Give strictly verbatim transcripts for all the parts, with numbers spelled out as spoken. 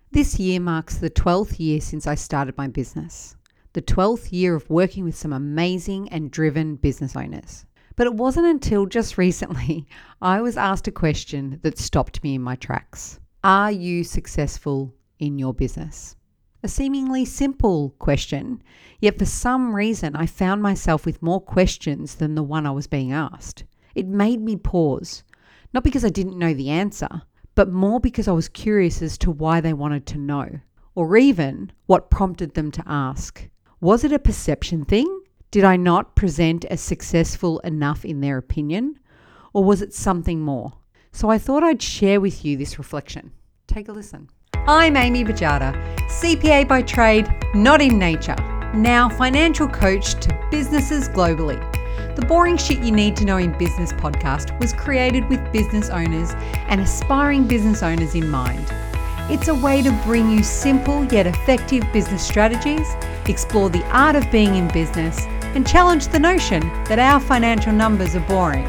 This year marks the twelfth year since I started my business, the twelfth year of working with some amazing and driven business owners. But it wasn't until just recently I was asked a question that stopped me in my tracks. Are you successful in your business? A seemingly simple question, yet for some reason I found myself with more questions than the one I was being asked. It made me pause, not because I didn't know the answer, but more because I was curious as to why they wanted to know, or even what prompted them to ask. Was it a perception thing? Did I not present as successful enough in their opinion? Or was it something more? So I thought I'd share with you this reflection. Take a listen. I'm Amy Bajada, C P A by trade, not in nature, now financial coach to businesses globally. The Boring Shit You Need to Know in Business podcast was created with business owners and aspiring business owners in mind. It's a way to bring you simple yet effective business strategies, explore the art of being in business, and challenge the notion that our financial numbers are boring.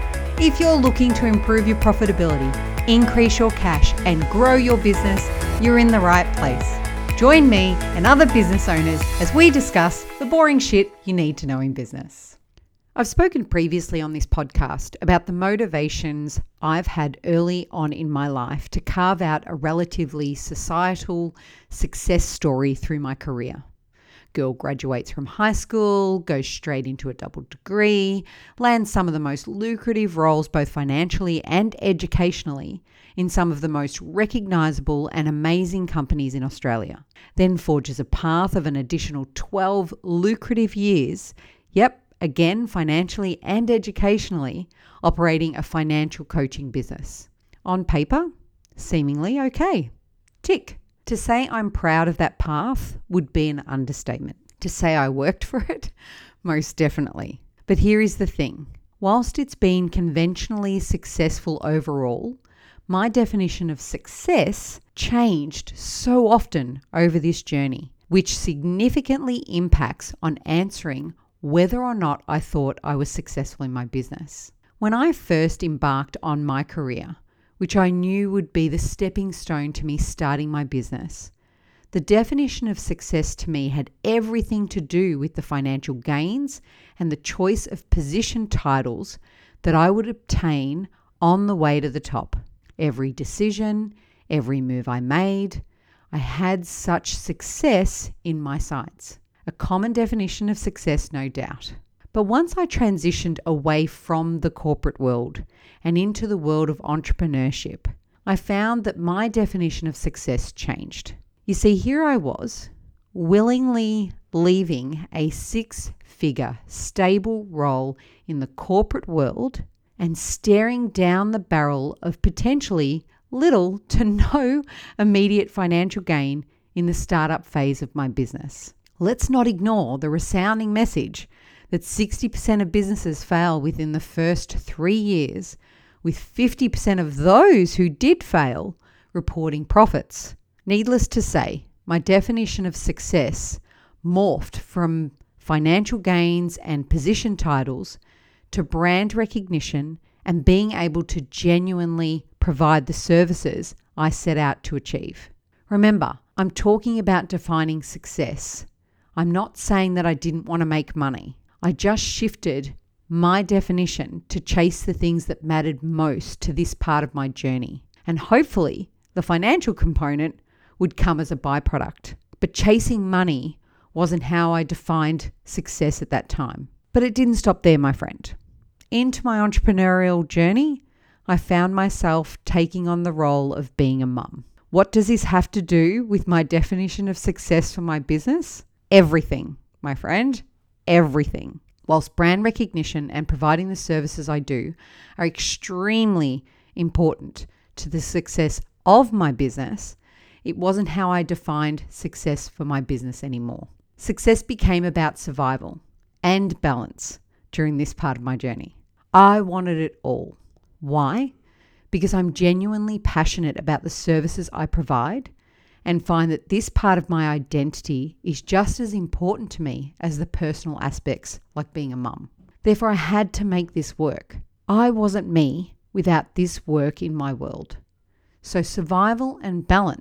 If you're looking to improve your profitability, increase your cash, and grow your business, you're in the right place. Join me and other business owners as we discuss the boring shit you need to know in business. I've spoken previously on this podcast about the motivations I've had early on in my life to carve out a relatively societal success story through my career. Girl graduates from high school, goes straight into a double degree, lands some of the most lucrative roles both financially and educationally in some of the most recognisable and amazing companies in Australia. Then forges a path of an additional twelve lucrative years, yep, again financially and educationally, operating a financial coaching business. On paper, seemingly okay. Tick. To say I'm proud of that path would be an understatement. To say I worked for it, most definitely. But here is the thing. Whilst it's been conventionally successful overall, my definition of success changed so often over this journey, which significantly impacts on answering whether or not I thought I was successful in my business. When I first embarked on my career, which I knew would be the stepping stone to me starting my business, the definition of success to me had everything to do with the financial gains and the choice of position titles that I would obtain on the way to the top. Every decision, every move I made, I had such success in my sights. A common definition of success, no doubt. But once I transitioned away from the corporate world and into the world of entrepreneurship, I found that my definition of success changed. You see, here I was, willingly leaving a six-figure stable role in the corporate world and staring down the barrel of potentially little to no immediate financial gain in the startup phase of my business. Let's not ignore the resounding message that sixty percent of businesses fail within the first three years, with fifty percent of those who did fail reporting profits. Needless to say, my definition of success morphed from financial gains and position titles to brand recognition and being able to genuinely provide the services I set out to achieve. Remember, I'm talking about defining success. I'm not saying that I didn't want to make money. I just shifted my definition to chase the things that mattered most to this part of my journey. And hopefully the financial component would come as a byproduct. But chasing money wasn't how I defined success at that time. But it didn't stop there, my friend. Into my entrepreneurial journey, I found myself taking on the role of being a mum. What does this have to do with my definition of success for my business? Everything, my friend, everything. Whilst brand recognition and providing the services I do are extremely important to the success of my business, it wasn't how I defined success for my business anymore. Success became about survival and balance during this part of my journey. I wanted it all. Why? Because I'm genuinely passionate about the services I provide and find that this part of my identity is just as important to me as the personal aspects, like being a mum. Therefore, I had to make this work. I wasn't me without this work in my world. So survival and balance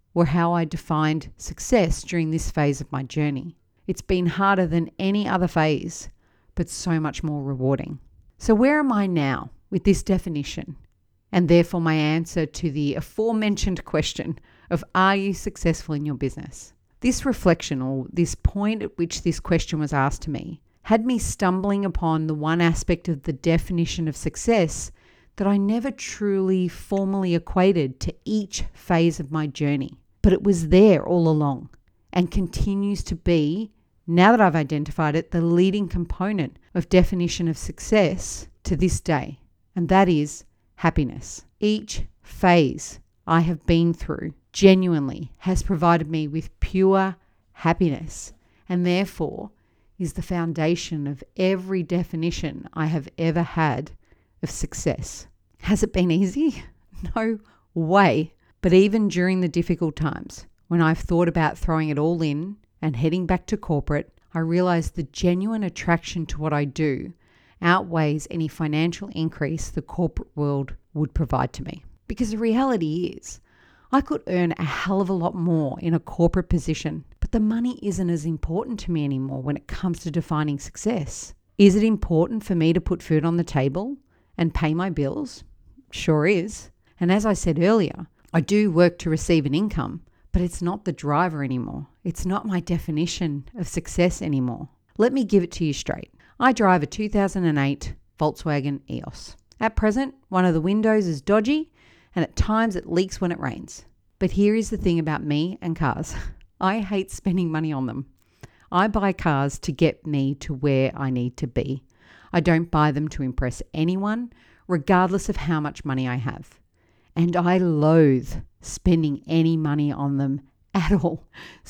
were how I defined success during this phase of my journey. It's been harder than any other phase, but so much more rewarding. So where am I now with this definition? And therefore my answer to the aforementioned question of, are you successful in your business? This reflection, or this point at which this question was asked to me, had me stumbling upon the one aspect of the definition of success that I never truly formally equated to each phase of my journey. But it was there all along and continues to be, now that I've identified it, the leading component of definition of success to this day. And that is happiness. Each phase I have been through genuinely has provided me with pure happiness, and therefore is the foundation of every definition I have ever had of success. Has it been easy? No way. But even during the difficult times, when I've thought about throwing it all in and heading back to corporate, I realized the genuine attraction to what I do outweighs any financial increase the corporate world would provide to me. Because the reality is, I could earn a hell of a lot more in a corporate position, but the money isn't as important to me anymore when it comes to defining success. Is it important for me to put food on the table and pay my bills? Sure is. And as I said earlier, I do work to receive an income, but it's not the driver anymore. It's not my definition of success anymore. Let me give it to you straight. I drive a two thousand eight Volkswagen E O S. At present, one of the windows is dodgy, and at times it leaks when it rains. But here is the thing about me and cars. I hate spending money on them. I buy cars to get me to where I need to be. I don't buy them to impress anyone, regardless of how much money I have. And I loathe spending any money on them at all.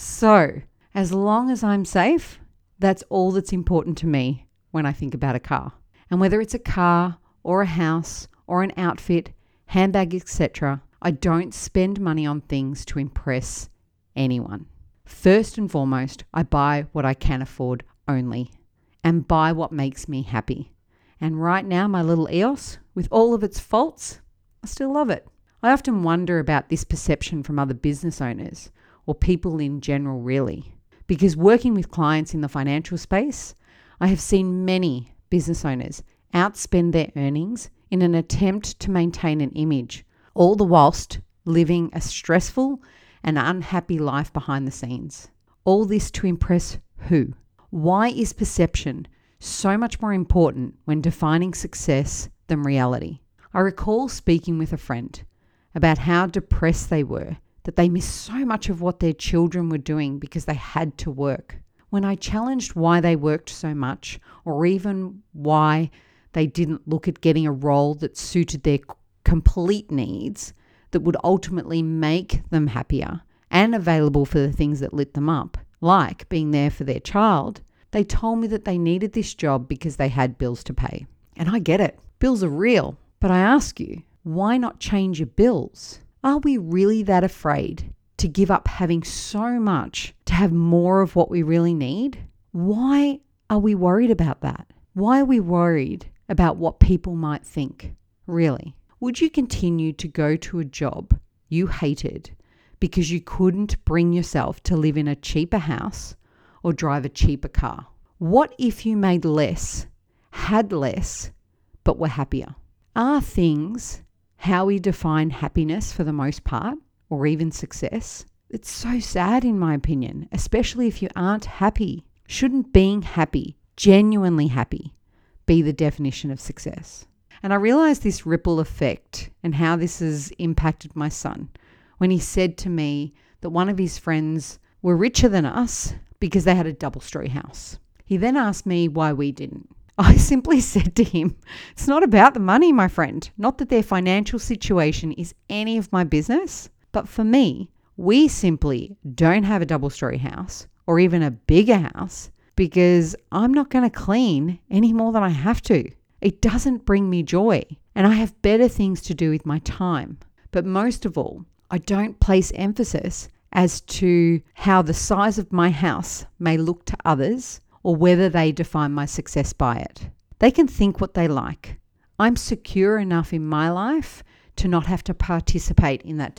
So, as long as I'm safe, that's all that's important to me when I think about a car. And whether it's a car or a house or an outfit, handbag, et cetera, I don't spend money on things to impress anyone. First and foremost, I buy what I can afford only, and buy what makes me happy. And right now, my little E O S, with all of its faults, I still love it. I often wonder about this perception from other business owners, or people in general really, because working with clients in the financial space, I have seen many business owners outspend their earnings in an attempt to maintain an image, all the whilst living a stressful and unhappy life behind the scenes. All this to impress who? Why is perception so much more important when defining success than reality? I recall speaking with a friend about how depressed they were, that they missed so much of what their children were doing because they had to work. When I challenged why they worked so much, or even why they didn't look at getting a role that suited their complete needs, that would ultimately make them happier and available for the things that lit them up, like being there for their child, they told me that they needed this job because they had bills to pay. And I get it. Bills are real. But I ask you, why not change your bills? Are we really that afraid to give up having so much to have more of what we really need? Why are we worried about that? Why are we worried about what people might think? Really? Would you continue to go to a job you hated because you couldn't bring yourself to live in a cheaper house or drive a cheaper car? What if you made less, had less, but were happier? Are things how we define happiness for the most part, or even success? It's so sad in my opinion, especially if you aren't happy. Shouldn't being happy, genuinely happy, be the definition of success? And I realized this ripple effect and how this has impacted my son when he said to me that one of his friends were richer than us because they had a double-story house. He then asked me why we didn't. I simply said to him, it's not about the money, my friend. Not that their financial situation is any of my business, but for me, we simply don't have a double-story house or even a bigger house because I'm not going to clean any more than I have to. It doesn't bring me joy, and I have better things to do with my time. But most of all, I don't place emphasis as to how the size of my house may look to others or whether they define my success by it. They can think what they like. I'm secure enough in my life to not have to participate in that debate.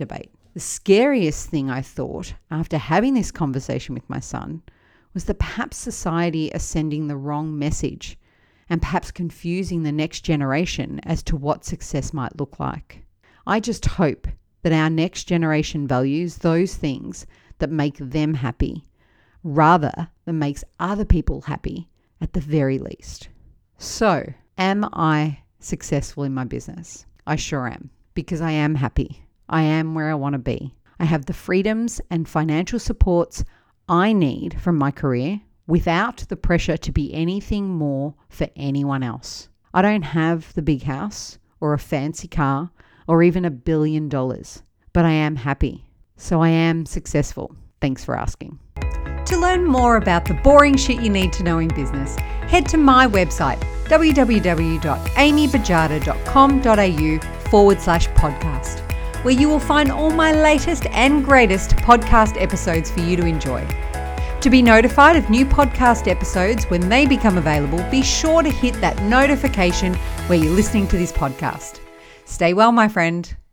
The scariest thing I thought after having this conversation with my son was that perhaps society is sending the wrong message and perhaps confusing the next generation as to what success might look like. I just hope that our next generation values those things that make them happy rather than makes other people happy at the very least. So, am I successful in my business? I sure am, because I am happy. I am where I want to be. I have the freedoms and financial supports I need from my career without the pressure to be anything more for anyone else. I don't have the big house or a fancy car or even a billion dollars, but I am happy. So I am successful. Thanks for asking. To learn more about the boring shit you need to know in business, head to my website, www.amybajada.com.au forward slash podcast, where you will find all my latest and greatest podcast episodes for you to enjoy. To be notified of new podcast episodes when they become available, be sure to hit that notification where you're listening to this podcast. Stay well, my friend.